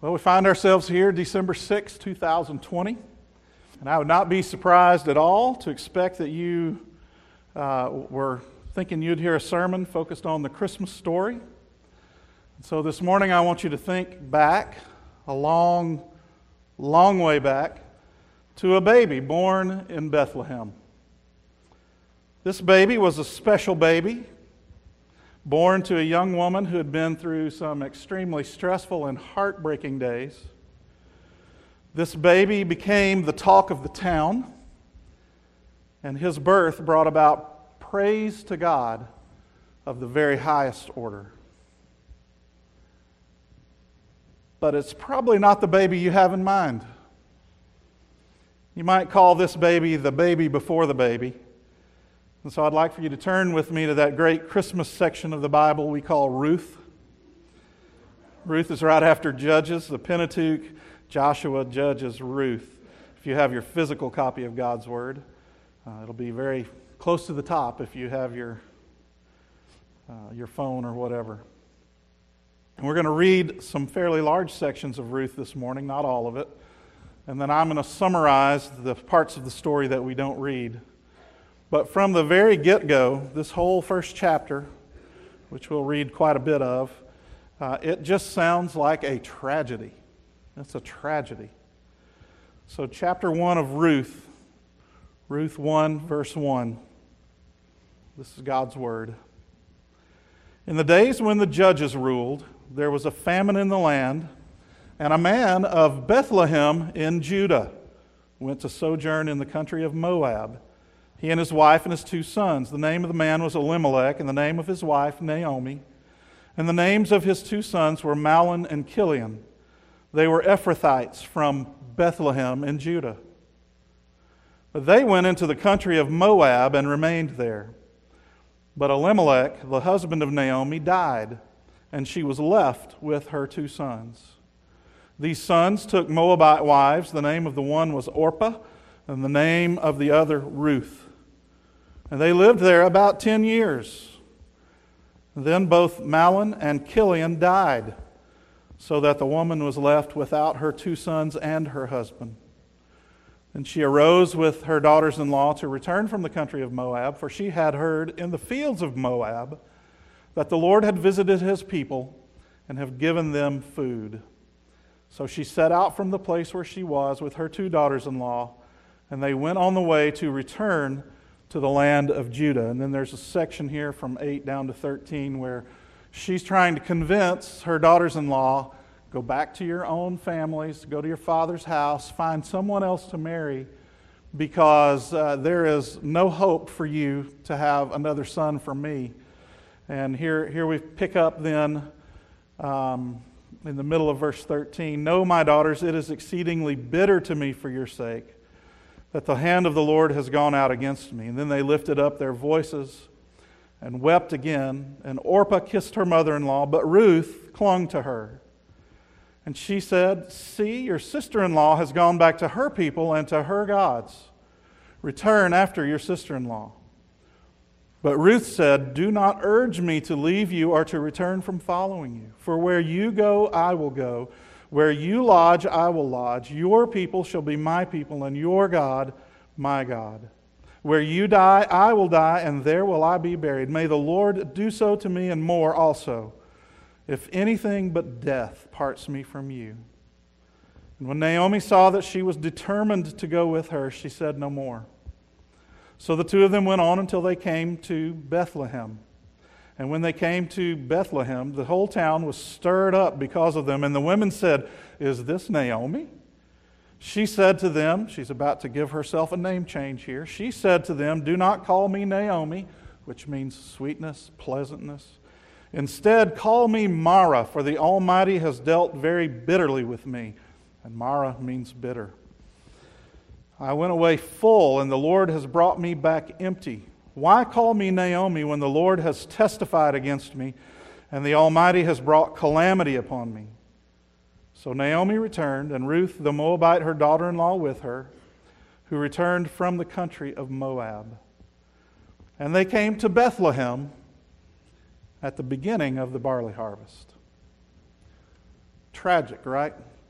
Well, we find ourselves here December 6, 2020, and I would not be surprised at all to expect that you were thinking you'd hear a sermon focused on the Christmas story. So this morning I want you to think back, a long, long way back, to a baby born in Bethlehem. This baby was a special baby, born to a young woman who had been through some extremely stressful and heartbreaking days. This baby became the talk of the town, and his birth brought about praise to God of the very highest order. But it's probably not the baby you have in mind. You might call this baby the baby before the baby. And so I'd like for you to turn with me to that great Christmas section of the Bible we call Ruth. Ruth is right after Judges, the Pentateuch, Joshua, Judges, Ruth. If you have your physical copy of God's Word, it'll be very close to the top if you have your phone or whatever. And we're going to read some fairly large sections of Ruth this morning, not all of it. And then I'm going to summarize the parts of the story that we don't read. But from the very get-go, this whole first chapter, which we'll read quite a bit of, it just sounds like a tragedy. It's a tragedy. So chapter 1 of Ruth, Ruth 1, verse 1. This is God's Word. In the days when the judges ruled, there was a famine in the land, and a man of Bethlehem in Judah went to sojourn in the country of Moab. He and his wife and his 2 sons. The name of the man was Elimelech, and the name of his wife Naomi. And the names of his 2 sons were Mahlon and Chilion. They were Ephrathites from Bethlehem in Judah. But they went into the country of Moab and remained there. But Elimelech, the husband of Naomi, died, and she was left with her 2 sons. These sons took Moabite wives. The name of the one was Orpah, and the name of the other Ruth. And they lived there about 10 years. Then both Mahlon and Chilion died, so that the woman was left without her 2 sons and her husband. And she arose with her daughters-in-law to return from the country of Moab, for she had heard in the fields of Moab that the Lord had visited his people and have given them food. So she set out from the place where she was with her 2 daughters-in-law, and they went on the way to return to the land of Judah. And then there's a section here from 8 down to 13 where she's trying to convince her daughters-in-law, go back to your own families, go to your father's house, find someone else to marry, because there is no hope for you to have another son from me. And here we pick up then in the middle of verse 13. No, my daughters, it is exceedingly bitter to me for your sake that the hand of the Lord has gone out against me. And then they lifted up their voices and wept again. And Orpah kissed her mother-in-law, but Ruth clung to her. And she said, see, your sister-in-law has gone back to her people and to her gods. Return after your sister-in-law. But Ruth said, do not urge me to leave you or to return from following you. For where you go, I will go. Where you lodge, I will lodge. Your people shall be my people, and your God, my God. Where you die, I will die, and there will I be buried. May the Lord do so to me and more also, if anything but death parts me from you. And when Naomi saw that she was determined to go with her, she said no more. So the 2 of them went on until they came to Bethlehem. And when they came to Bethlehem, the whole town was stirred up because of them. And the women said, is this Naomi? She said to them, she's about to give herself a name change here. She said to them, do not call me Naomi, which means sweetness, pleasantness. Instead, call me Mara, for the Almighty has dealt very bitterly with me. And Mara means bitter. I went away full, and the Lord has brought me back empty. Why call me Naomi when the Lord has testified against me, and the Almighty has brought calamity upon me? So Naomi returned, and Ruth the Moabite, her daughter-in-law, with her, who returned from the country of Moab. And they came to Bethlehem at the beginning of the barley harvest. Tragic, right?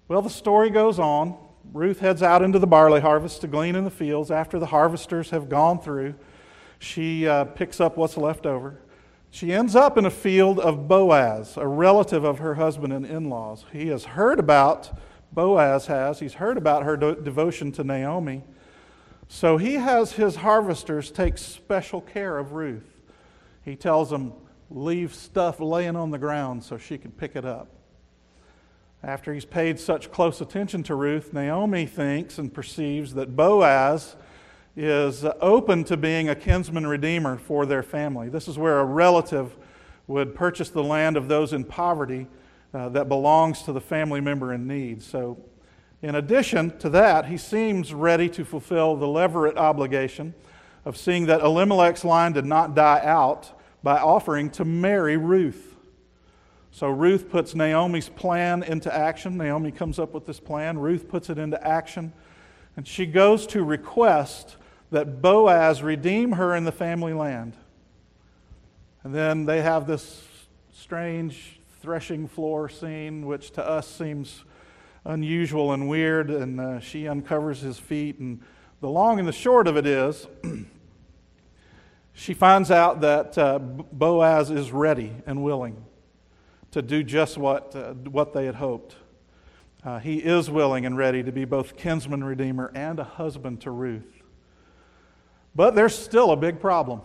Well, the story goes on. Ruth heads out into the barley harvest to glean in the fields. After the harvesters have gone through, she picks up what's left over. She ends up in a field of Boaz, a relative of her husband and in-laws. He has heard about, he's heard about her devotion to Naomi. So he has his harvesters take special care of Ruth. He tells them, leave stuff laying on the ground so she can pick it up. After he's paid such close attention to Ruth, Naomi thinks and perceives that Boaz is open to being a kinsman redeemer for their family. This is where a relative would purchase the land of those in poverty that belongs to the family member in need. So in addition to that, he seems ready to fulfill the levirate obligation of seeing that Elimelech's line did not die out by offering to marry Ruth. So Ruth puts Naomi's plan into action. Naomi comes up with this plan. Ruth puts it into action. And she goes to request that Boaz redeem her in the family land. And then they have this strange threshing floor scene, which to us seems unusual and weird. And she uncovers his feet. And the long and the short of it is, she finds out that Boaz is ready and willing to do just what they had hoped. He is willing and ready to be both kinsman redeemer and a husband to Ruth. But there's still a big problem.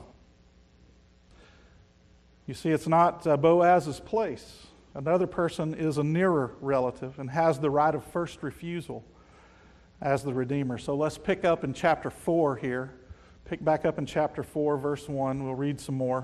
You see, it's not Boaz's place. Another person is a nearer relative and has the right of first refusal as the redeemer. So let's pick up in chapter 4 here. Pick back up in chapter 4, verse 1. We'll read some more.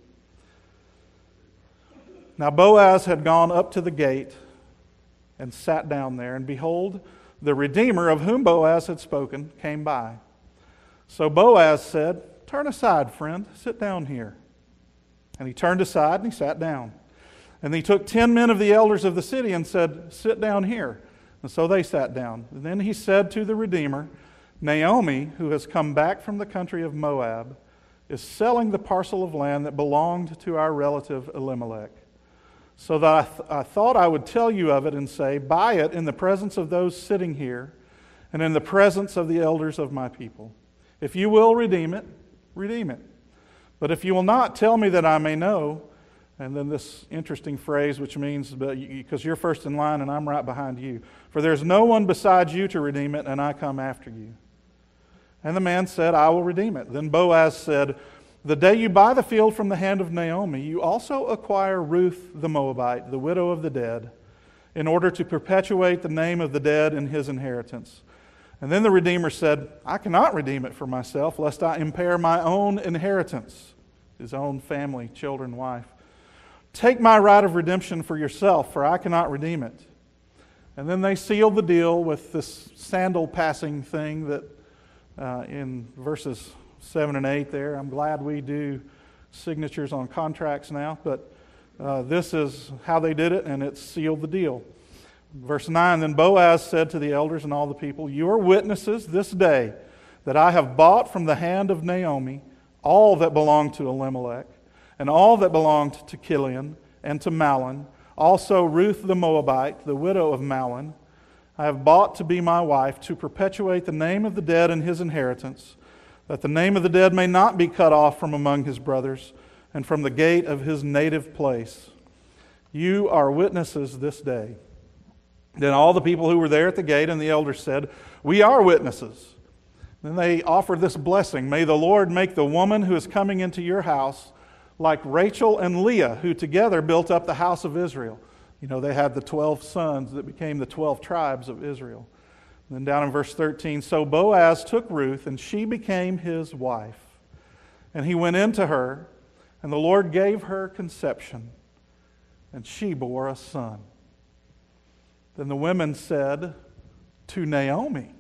Now Boaz had gone up to the gate and sat down there, and behold, the Redeemer of whom Boaz had spoken came by. So Boaz said, "Turn aside, friend, sit down here." And he turned aside and he sat down. And he took 10 men of the elders of the city and said, "Sit down here." And so they sat down. And then he said to the Redeemer, "Naomi, who has come back from the country of Moab, is selling the parcel of land that belonged to our relative Elimelech. So that I thought I would tell you of it and say, buy it in the presence of those sitting here and in the presence of the elders of my people. If you will redeem it, redeem it. But if you will not, tell me that I may know." And then this interesting phrase, which means, because you're first in line and I'm right behind you. "For there's no one besides you to redeem it, and I come after you." And the man said, "I will redeem it." Then Boaz said, "The day you buy the field from the hand of Naomi, you also acquire Ruth the Moabite, the widow of the dead, in order to perpetuate the name of the dead in his inheritance." And then the Redeemer said, "I cannot redeem it for myself, lest I impair my own inheritance," his own family, children, wife. "Take my right of redemption for yourself, for I cannot redeem it." And then they sealed the deal with this sandal passing thing that in verses 7 and 8 there. I'm glad we do signatures on contracts now, but this is how they did it, and it sealed the deal. Verse 9, "Then Boaz said to the elders and all the people, 'You are witnesses this day that I have bought from the hand of Naomi all that belonged to Elimelech, and all that belonged to Chilion and to Mahlon, also Ruth the Moabite, the widow of Mahlon, I have bought to be my wife, to perpetuate the name of the dead in his inheritance, that the name of the dead may not be cut off from among his brothers, and from the gate of his native place. You are witnesses this day.' Then all the people who were there at the gate and the elders said, 'We are witnesses.' Then they offered this blessing, 'May the Lord make the woman who is coming into your house like Rachel and Leah, who together built up the house of Israel.'" You know, they had the 12 sons that became the 12 tribes of Israel. And then down in verse 13, "So Boaz took Ruth, and she became his wife. And he went into her, and the Lord gave her conception, and she bore a son. Then the women said to Naomi,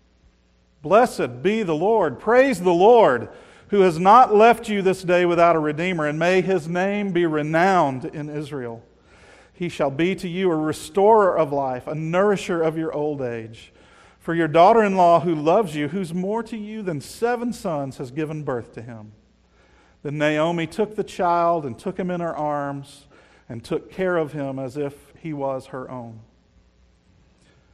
'Blessed be the Lord, praise the Lord, who has not left you this day without a redeemer, and may his name be renowned in Israel. He shall be to you a restorer of life, a nourisher of your old age. For your daughter-in-law who loves you, who's more to you than 7 sons, has given birth to him.' Then Naomi took the child and took him in her arms and took care of him as if he was her own."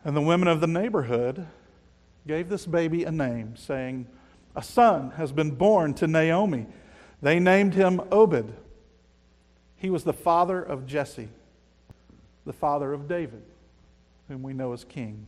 And the women of the neighborhood gave this baby a name, saying, "A son has been born to Naomi." They named him Obed. He was the father of Jesse, the father of David, whom we know as king.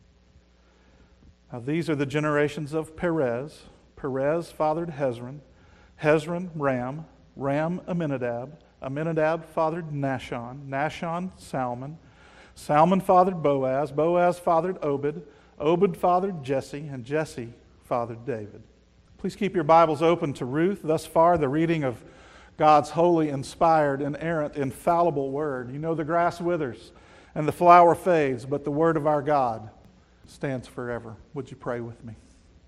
Now these are the generations of Perez. Perez fathered Hezron, Hezron Ram, Ram Amminadab, Amminadab fathered Nahshon, Nahshon Salmon, Salmon fathered Boaz, Boaz fathered Obed, Obed fathered Jesse, and Jesse fathered David. Please keep your Bibles open to Ruth. Thus far, the reading of God's holy, inspired, inerrant, infallible word. You know, the grass withers and the flower fades, but the word of our God stands forever. Would you pray with me?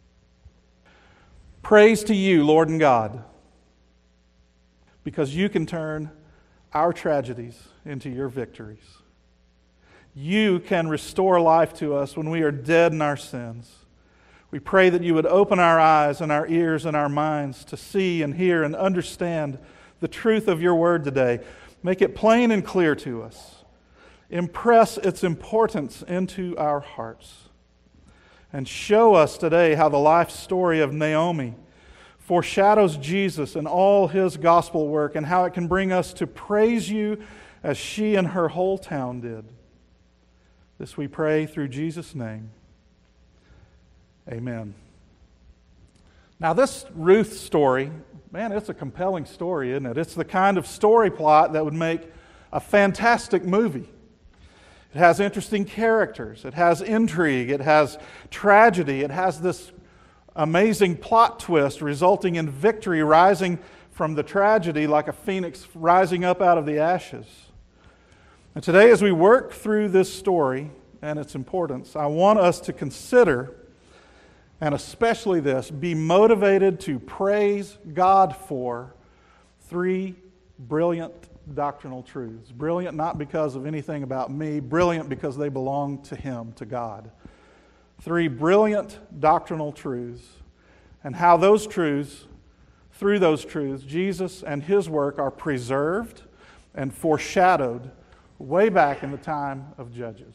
Praise to you, Lord and God, because you can turn our tragedies into your victories. You can restore life to us when we are dead in our sins. We pray that you would open our eyes and our ears and our minds to see and hear and understand the truth of your word today. Make it plain and clear to us. Impress its importance into our hearts. And show us today how the life story of Naomi foreshadows Jesus and all his gospel work, and how it can bring us to praise you as she and her whole town did. This we pray through Jesus' name. Amen. Now this Ruth story, man, it's a compelling story, isn't it? It's the kind of story plot that would make a fantastic movie. It has interesting characters. It has intrigue. It has tragedy. It has this amazing plot twist resulting in victory rising from the tragedy like a phoenix rising up out of the ashes. And today, as we work through this story and its importance, I want us to consider, and especially this, be motivated to praise God for three brilliant doctrinal truths. Brilliant not because of anything about me, brilliant because they belong to Him, to God. Three brilliant doctrinal truths, and how those truths, through those truths, Jesus and His work are preserved and foreshadowed way back in the time of Judges.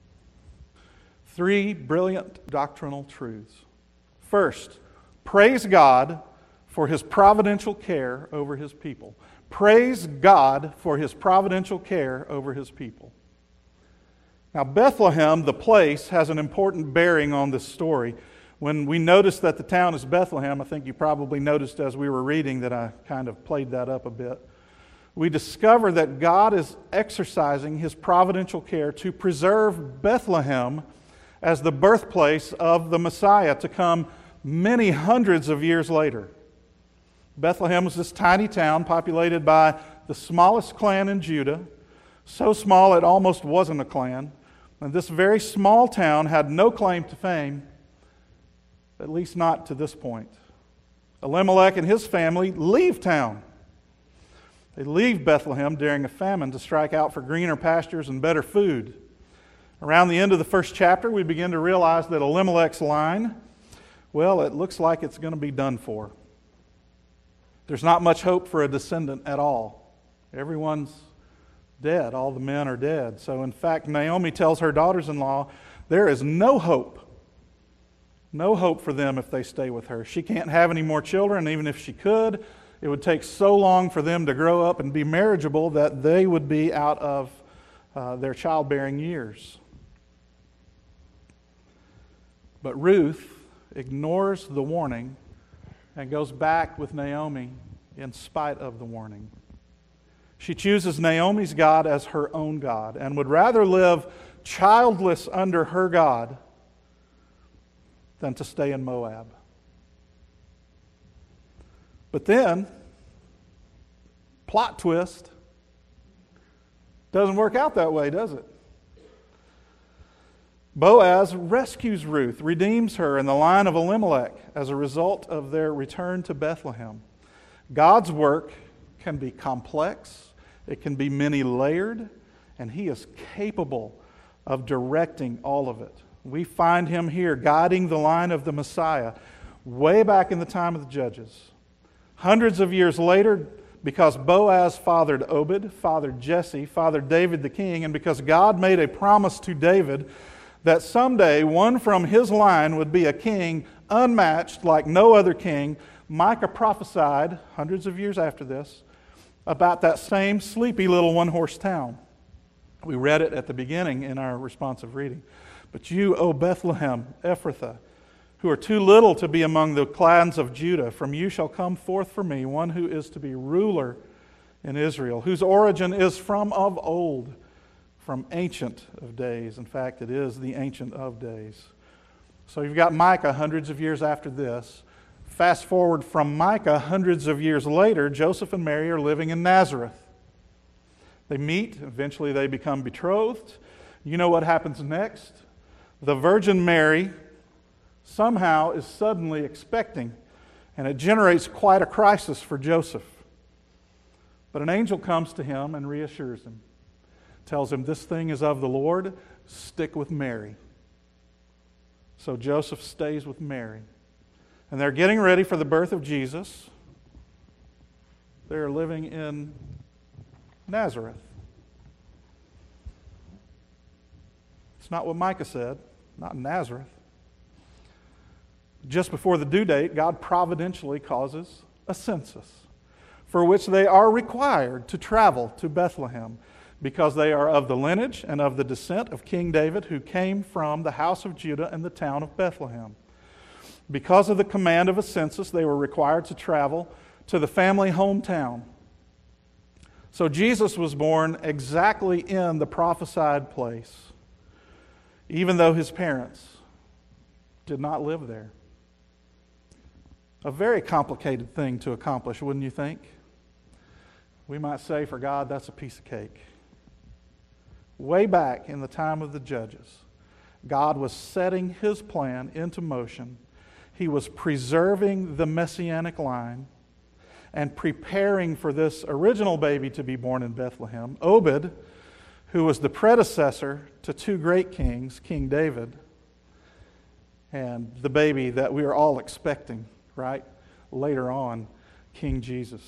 Three brilliant doctrinal truths. First, praise God for His providential care over His people. Praise God for His providential care over His people. Now, Bethlehem, the place, has an important bearing on this story. When we notice that the town is Bethlehem, I think you probably noticed as we were reading that I kind of played that up a bit. We discover that God is exercising His providential care to preserve Bethlehem as the birthplace of the Messiah to come many hundreds of years later. Bethlehem was this tiny town populated by the smallest clan in Judah, so small it almost wasn't a clan. And this very small town had no claim to fame, at least not to this point. Elimelech and his family leave town. They leave Bethlehem during a famine to strike out for greener pastures and better food. Around the end of the first chapter, we begin to realize that Elimelech's line, well, it looks like it's going to be done for. There's not much hope for a descendant at all. Everyone's dead. All the men are dead. So in fact, Naomi tells her daughters-in-law, there is no hope. No hope for them if they stay with her. She can't have any more children. Even if she could, it would take so long for them to grow up and be marriageable that they would be out of their childbearing years. But Ruth ignores the warning and goes back with Naomi in spite of the warning. She chooses Naomi's God as her own God and would rather live childless under her God than to stay in Moab. But then, plot twist, doesn't work out that way, does it? Boaz rescues Ruth, redeems her in the line of Elimelech as a result of their return to Bethlehem. God's work can be complex, it can be many-layered, and He is capable of directing all of it. We find Him here guiding the line of the Messiah way back in the time of the Judges. Hundreds of years later, because Boaz fathered Obed, fathered Jesse, fathered David the king, and because God made a promise to David that someday one from his line would be a king unmatched like no other king, Micah prophesied, hundreds of years after this, about that same sleepy little one-horse town. We read it at the beginning in our responsive reading. But you, O Bethlehem, Ephrathah, who are too little to be among the clans of Judah, from you shall come forth for me one who is to be ruler in Israel, whose origin is from of old, from ancient of days. In fact, it is the ancient of days. So you've got Micah hundreds of years after this. Fast forward from Micah hundreds of years later, Joseph and Mary are living in Nazareth. They meet, eventually they become betrothed. You know what happens next? The Virgin Mary somehow is suddenly expecting, and it generates quite a crisis for Joseph. But an angel comes to him and reassures him, tells him, this thing is of the Lord, stick with Mary. So Joseph stays with Mary. And they're getting ready for the birth of Jesus. They're living in Nazareth. It's not what Micah said, not in Nazareth. Just before the due date, God providentially causes a census for which they are required to travel to Bethlehem because they are of the lineage and of the descent of King David, who came from the house of Judah and the town of Bethlehem. Because of the command of a census, they were required to travel to the family hometown. So Jesus was born exactly in the prophesied place, even though his parents did not live there. A very complicated thing to accomplish, wouldn't you think? We might say for God, that's a piece of cake. Way back in the time of the judges, God was setting his plan into motion. He was preserving the messianic line and preparing for this original baby to be born in Bethlehem, Obed, who was the predecessor to two great kings, King David, and the baby that we are all expecting, right, later on, King Jesus.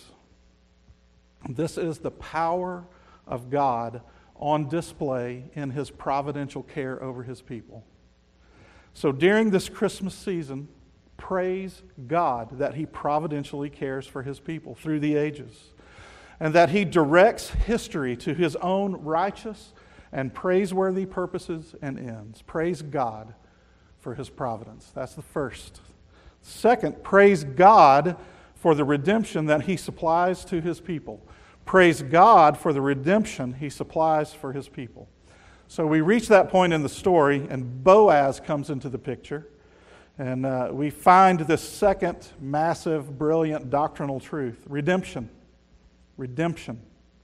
This is the power of God on display in his providential care over his people. So during this Christmas season, praise God that he providentially cares for his people through the ages, and that he directs history to his own righteous and praiseworthy purposes and ends. Praise God for his providence. That's the first. Second, praise God for the redemption that he supplies to his people. Praise God for the redemption he supplies for his people. So we reach that point in the story, and Boaz comes into the picture. And we find this second massive, brilliant doctrinal truth. Redemption. Redemption.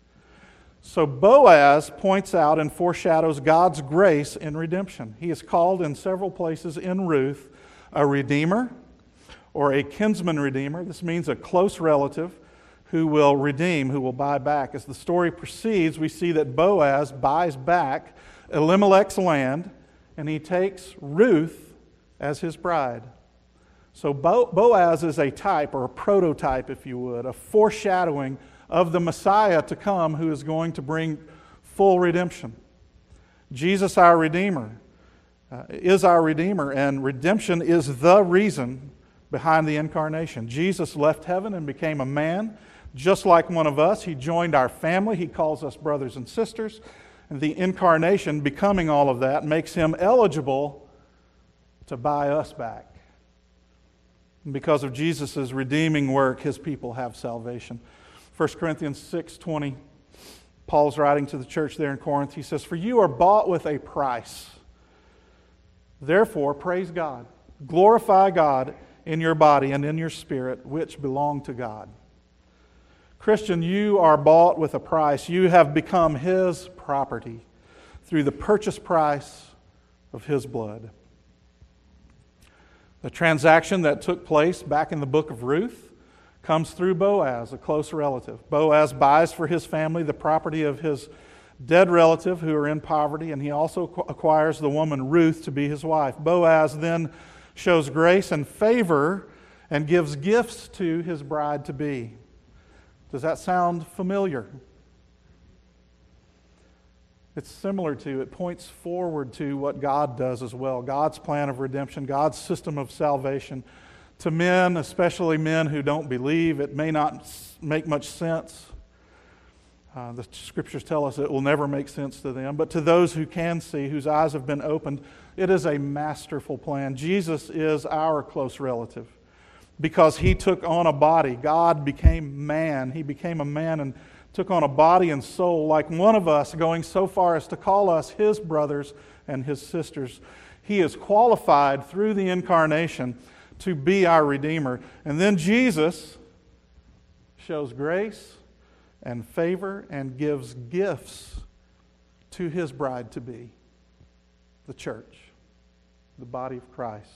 So Boaz points out and foreshadows God's grace in redemption. He is called in several places in Ruth a redeemer or a kinsman redeemer. This means a close relative who will redeem, who will buy back. As the story proceeds, we see that Boaz buys back Elimelech's land, and he takes Ruth as his bride. So Boaz is a type, or a prototype, if you would, a foreshadowing of the Messiah to come who is going to bring full redemption. Jesus, our Redeemer, is our Redeemer, and redemption is the reason behind the incarnation. Jesus left heaven and became a man, just like one of us. He joined our family. He calls us brothers and sisters. And the incarnation, becoming all of that, makes him eligible to buy us back. And because of Jesus' redeeming work, his people have salvation. 1 Corinthians 6:20, Paul's writing to the church there in Corinth. He says, "For you are bought with a price. Therefore, praise God. Glorify God in your body and in your spirit, which belong to God." Christian, you are bought with a price. You have become his property through the purchase price of his blood. The transaction that took place back in the book of Ruth comes through Boaz, a close relative. Boaz buys for his family the property of his dead relative who are in poverty, and he also acquires the woman Ruth to be his wife. Boaz then shows grace and favor and gives gifts to his bride-to-be. Does that sound familiar? It's similar to, it points forward to what God does as well. God's plan of redemption, God's system of salvation. To men, especially men who don't believe, it may not make much sense. The Scriptures tell us it will never make sense to them. But to those who can see, whose eyes have been opened, it is a masterful plan. Jesus is our close relative because He took on a body. God became man. He became a man and took on a body and soul like one of us, going so far as to call us His brothers and His sisters. He is qualified through the incarnation to be our Redeemer. And then Jesus shows grace and favor and gives gifts to His bride-to-be, the church, the body of Christ.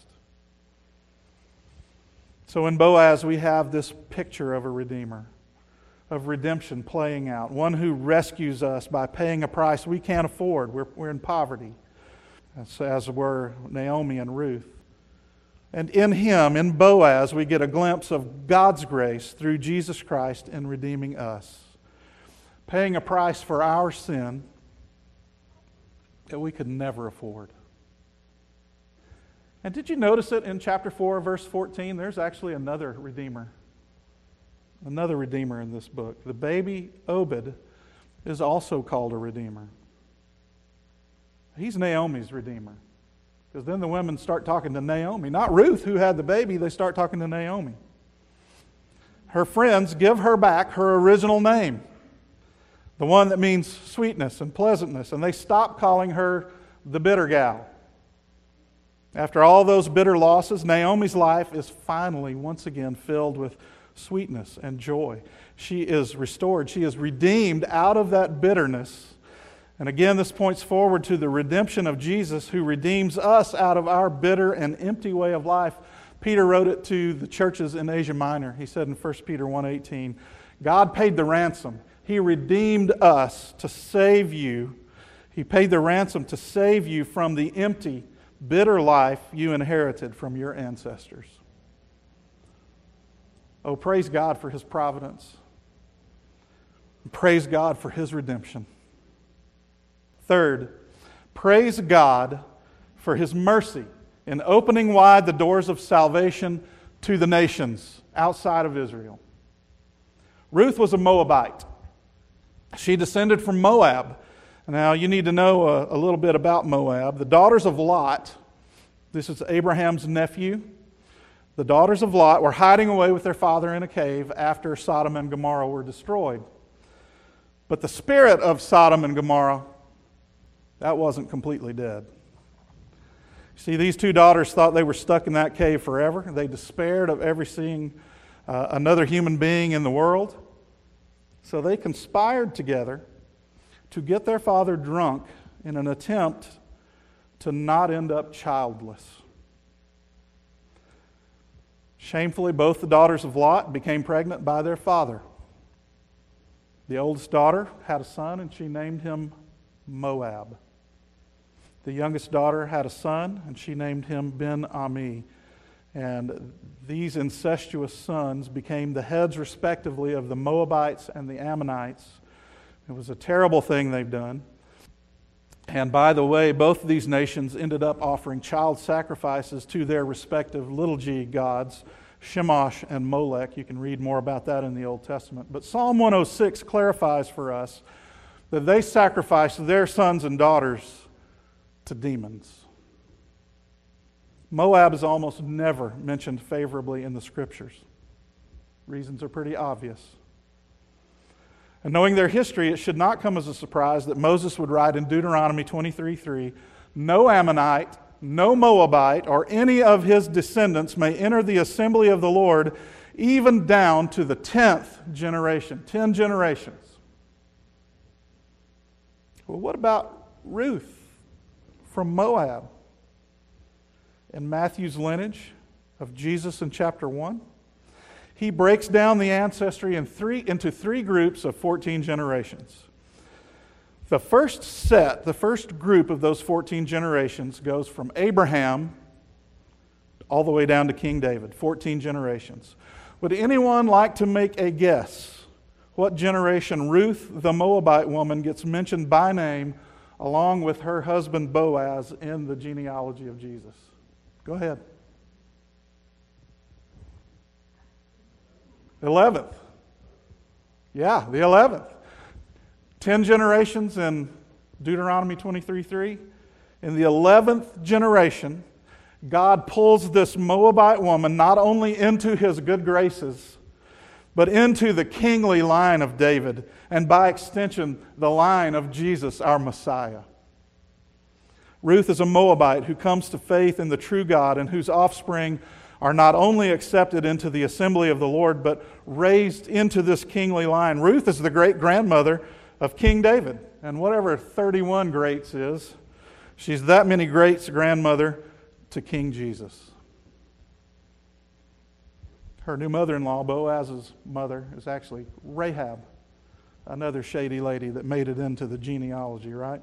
So in Boaz we have this picture of a Redeemer, of redemption playing out, one who rescues us by paying a price we can't afford. We're in poverty, as were Naomi and Ruth. And in Him, in Boaz, we get a glimpse of God's grace through Jesus Christ in redeeming us, paying a price for our sin that we could never afford. And did you notice it in chapter 4, verse 14? There's actually another Redeemer in this book. The baby Obed is also called a Redeemer. He's Naomi's Redeemer. Because then the women start talking to Naomi. Not Ruth, who had the baby. They start talking to Naomi. Her friends give her back her original name, the one that means sweetness and pleasantness. And they stop calling her the bitter gal. After all those bitter losses, Naomi's life is finally, once again, filled with sweetness and joy. She is restored. She is redeemed out of that bitterness. And again, this points forward to the redemption of Jesus, who redeems us out of our bitter and empty way of life. Peter wrote it to the churches in Asia Minor. He said in 1 Peter 1:18, God paid the ransom. He redeemed us to save you. He paid the ransom to save you from the empty, bitter life you inherited from your ancestors. Oh, praise God for His providence. Praise God for His redemption. Third, praise God for His mercy in opening wide the doors of salvation to the nations outside of Israel. Ruth was a Moabite. She descended from Moab. Now, you need to know a little bit about Moab. The daughters of Lot, this is Abraham's nephew. The daughters of Lot were hiding away with their father in a cave after Sodom and Gomorrah were destroyed. But the spirit of Sodom and Gomorrah, that wasn't completely dead. See, these two daughters thought they were stuck in that cave forever. They despaired of ever seeing another human being in the world. So they conspired together to get their father drunk in an attempt to not end up childless. Shamefully, both the daughters of Lot became pregnant by their father. The oldest daughter had a son, and she named him Moab. The youngest daughter had a son, and she named him Ben-Ami. And these incestuous sons became the heads, respectively, of the Moabites and the Ammonites. It was a terrible thing they've done. And by the way, both of these nations ended up offering child sacrifices to their respective little g gods, Chemosh and Molech. You can read more about that in the Old Testament. But Psalm 106 clarifies for us that they sacrificed their sons and daughters to demons. Moab is almost never mentioned favorably in the Scriptures. Reasons are pretty obvious. And knowing their history, it should not come as a surprise that Moses would write in Deuteronomy 23:3, "No Ammonite, no Moabite, or any of his descendants may enter the assembly of the Lord, even down to the 10th generation." 10 generations. Well, what about Ruth from Moab? In Matthew's lineage of Jesus in chapter 1, he breaks down the ancestry into three groups of 14 generations. The first group of those 14 generations goes from Abraham all the way down to King David, 14 generations. Would anyone like to make a guess what generation Ruth, the Moabite woman, gets mentioned by name along with her husband Boaz in the genealogy of Jesus? Go ahead. 11th. Yeah, the 11th. 10 generations in Deuteronomy 23:3. In the 11th generation, God pulls this Moabite woman not only into his good graces, but into the kingly line of David, and by extension, the line of Jesus, our Messiah. Ruth is a Moabite who comes to faith in the true God and whose offspring are not only accepted into the assembly of the Lord, but raised into this kingly line. Ruth is the great-grandmother of King David, and whatever 31 greats is, she's that many greats grandmother to King Jesus. Her new mother-in-law, Boaz's mother, is actually Rahab, another shady lady that made it into the genealogy, right?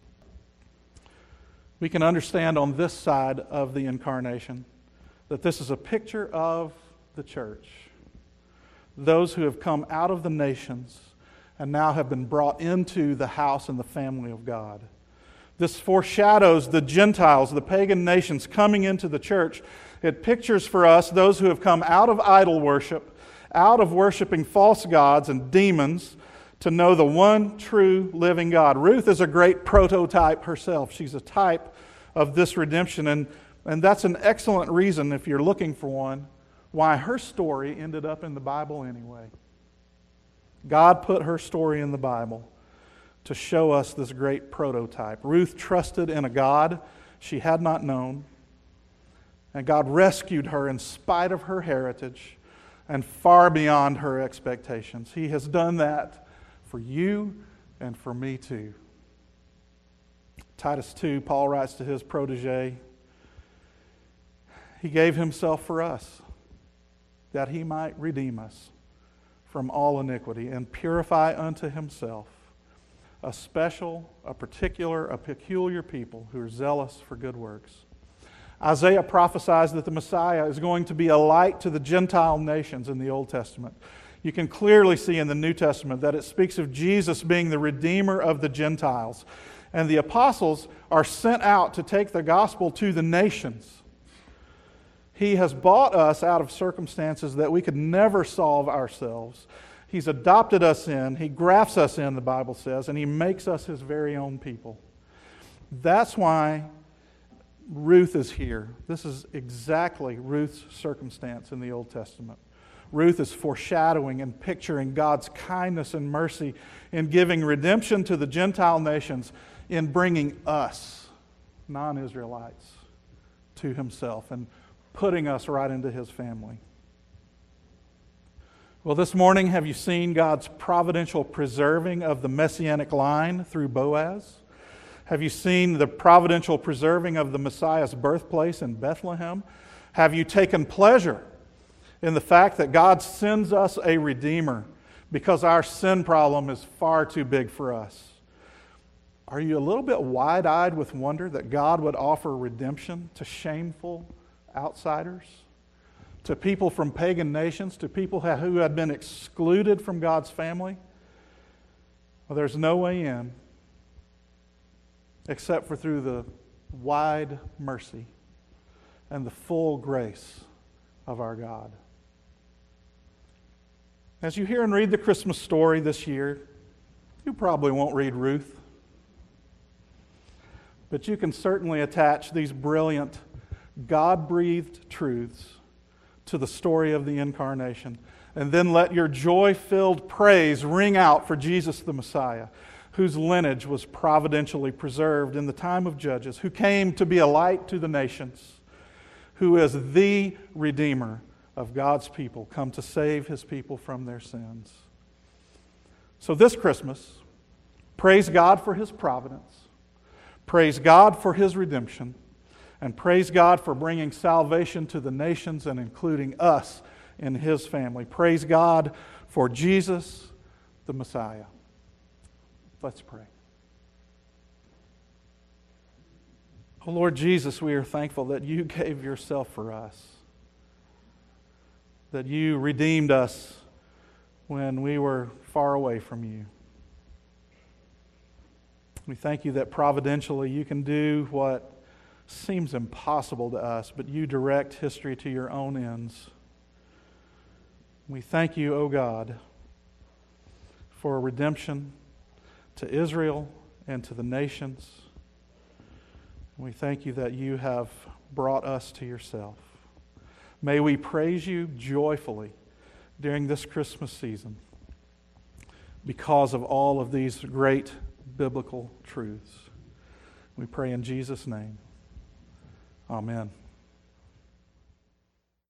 We can understand on this side of the incarnation that this is a picture of the church. Those who have come out of the nations and now have been brought into the house and the family of God. This foreshadows the Gentiles, the pagan nations coming into the church. It pictures for us those who have come out of idol worship, out of worshiping false gods and demons, to know the one true living God. Ruth is a great prototype herself. She's a type of this redemption, and that's an excellent reason, if you're looking for one, why her story ended up in the Bible anyway. God put her story in the Bible to show us this great prototype. Ruth trusted in a God she had not known, and God rescued her in spite of her heritage and far beyond her expectations. He has done that for you and for me too. Titus 2, Paul writes to his protege, He gave Himself for us, that He might redeem us from all iniquity and purify unto Himself a special, a peculiar people who are zealous for good works. Isaiah prophesies that the Messiah is going to be a light to the Gentile nations in the Old Testament. You can clearly see in the New Testament that it speaks of Jesus being the Redeemer of the Gentiles. And the apostles are sent out to take the gospel to the nations. He has bought us out of circumstances that we could never solve ourselves. He's adopted us in, He grafts us in, the Bible says, and He makes us His very own people. That's why Ruth is here. This is exactly Ruth's circumstance in the Old Testament. Ruth is foreshadowing and picturing God's kindness and mercy in giving redemption to the Gentile nations, in bringing us, non-Israelites, to Himself and putting us right into His family. Well, this morning, have you seen God's providential preserving of the Messianic line through Boaz? Have you seen the providential preserving of the Messiah's birthplace in Bethlehem? Have you taken pleasure in the fact that God sends us a Redeemer because our sin problem is far too big for us? Are you a little bit wide-eyed with wonder that God would offer redemption to shameful outsiders, to people from pagan nations, to people who had been excluded from God's family? Well, there's no way in except for through the wide mercy and the full grace of our God. As you hear and read the Christmas story this year, you probably won't read Ruth, but you can certainly attach these brilliant, God-breathed truths to the story of the Incarnation, and then let your joy-filled praise ring out for Jesus the Messiah, whose lineage was providentially preserved in the time of Judges, who came to be a light to the nations, who is the Redeemer of God's people, come to save His people from their sins. So this Christmas, praise God for His providence, praise God for His redemption, and praise God for bringing salvation to the nations and including us in His family. Praise God for Jesus, the Messiah. Let's pray. Oh Lord Jesus, we are thankful that You gave Yourself for us, that You redeemed us when we were far away from You. We thank you that providentially you can do what seems impossible to us, but you direct history to your own ends. We thank you, O God, for redemption to Israel and to the nations. We thank you that you have brought us to yourself. May we praise you joyfully during this Christmas season because of all of these great biblical truths. We pray in Jesus' name. Amen.